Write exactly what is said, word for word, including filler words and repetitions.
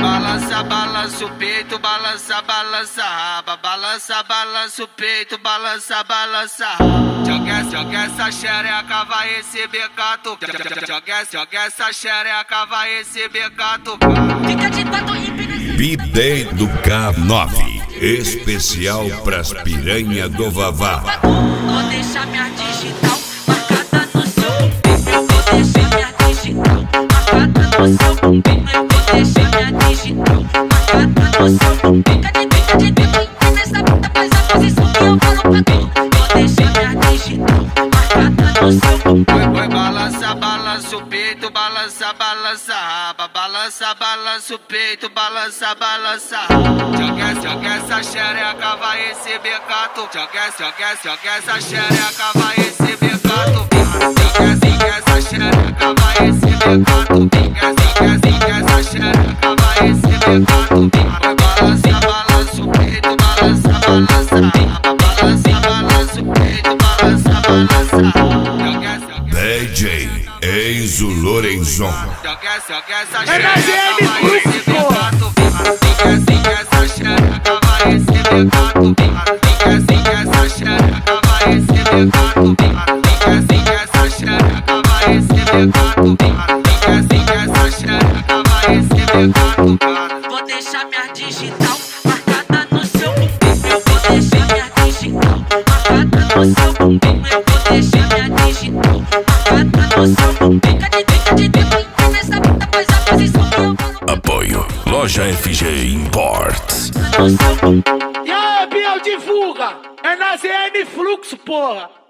Balança, balança o peito, balança, balança a raba. Balança, balança o peito, balança, balança a raba. Joga, joga essa xereca, vai receber cato. Joga, joga essa xereca, vai receber cato. Fica de quatro hippie nesse B-Day do K nove, especial pras piranha do Vavá. Vou deixar minha digital marcada no seu bumbum. Eu vou deixar minha digital marcada no seu bumbum. Eu vou deixar minha digital marcada no seu bumbum. Fica de fica de fica nessa puta, faz a posição que eu falo pra tu. Vou deixar minha digital marcada no seu bumbum. Vai, vai, balança, balança o peito, balança, balança a raba. Balança, balança o peito, balança, balança a raba. Joga, joga essa xereca, vai receber cato. Joga, joga, joga essa xereca, vai receber cato. Joga, joga essa xereca, vai receber cato. Joga, joga, joga essa xereca, vai receber cato. Vai, balança, balança o peito, balança, balança a raba. Balança, balança o peito, balança, balança a raba. D J Enzo Lorenzon. Joga, joga essa xereca, vai receber cato. Joga, joga essa xereca, vai receber cato. Joga, joga essa xereca, vai receber cato. Joga, joga essa xereca, vai receber cato. Joga, joga essa xereca, vai receber cato. Vou deixar minha digital marcada no seu bumbum. Eu vou deixar minha digital marcada no seu bumbum. Eu vou deixar minha digital marcada no seu bumbum. Fica de fica de fica nessa puta, faz a posição que eu falo. Apoio Loja F G Imports. No seu bumbum. E aí, Biel, divulga! É na Z N Fluxo, porra!